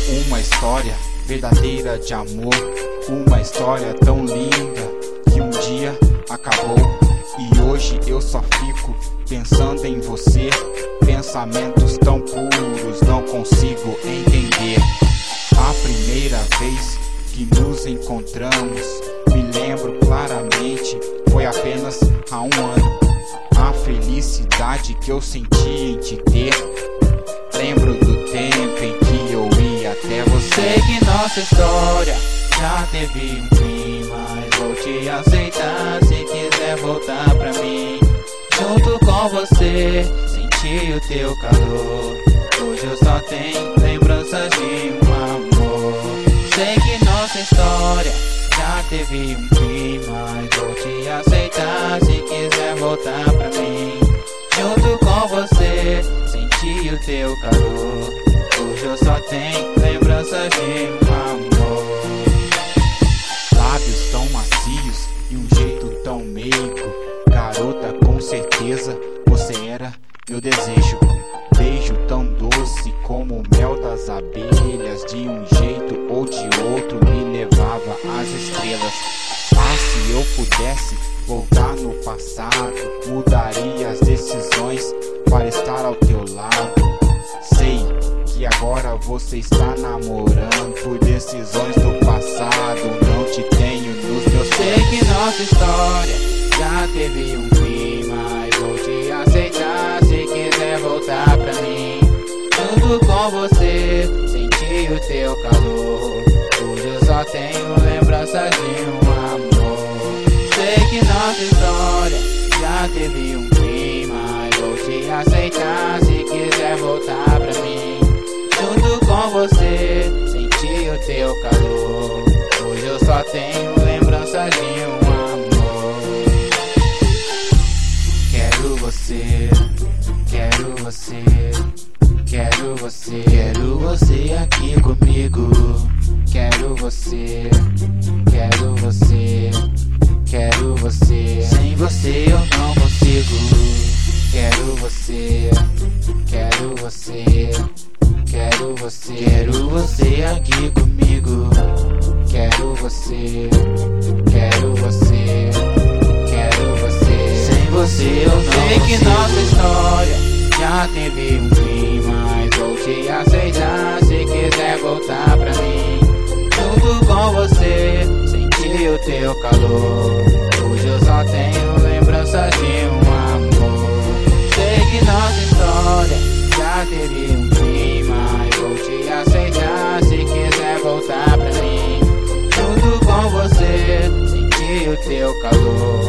Uma história verdadeira de amor, uma história tão linda que um dia acabou. E hoje eu só fico pensando em você. Pensamentos tão puros, não consigo entender. A primeira vez que nos encontramos, me lembro claramente, foi apenas há um ano. A felicidade que eu senti em te ter, lembro do tempo em que eu ia até você. Sei que nossa história já teve um fim, mas vou te aceitar se quiser voltar pra mim. Junto com você, senti o teu calor. Hoje eu só tenho lembranças de um amor. Sei que nossa história já teve um fim, mas vou te aceitar se quiser voltar pra mim. Junto com você, senti o teu calor. Hoje eu só tenho lembranças de um amor. Lábios tão macios e um jeito tão meigo. Garota, com certeza você era meu desejo. Beijo tão doce como o mel das abelhas. De um jeito ou de outro me levava às estrelas. Ah, se eu pudesse voltar no passado, mudaria as decisões para estar ao teu lado. Sei que agora você está namorando, por decisões do passado não te tenho nos meus planos. Sei que nossa história já teve um fim, mas vou te aceitar se quiser voltar pra mim. Junto com você, senti o teu calor. Hoje eu só tenho lembranças de um amor. Sei que nossa história já teve um fim, mas vou te aceitar se quiser voltar pra mim. Junto com você, senti o teu calor. Hoje eu só tenho lembranças de um amor. Quero você, quero você, quero você, quero você aqui comigo. Quero você, quero você, quero você. Sem você eu não consigo. Quero você, quero você, quero você, quero você aqui comigo. Quero você, quero você, quero você. Sem você eu não sei consigo. Que nossa história já teve um fim, mas vou te aceitar se quiser voltar pra mim. Junto com você, senti o teu calor. Hoje eu só tenho lembranças de um amor. Sei que nossa história já teve um fim, mas vou te aceitar se quiser voltar pra mim. Junto com você, senti o teu calor.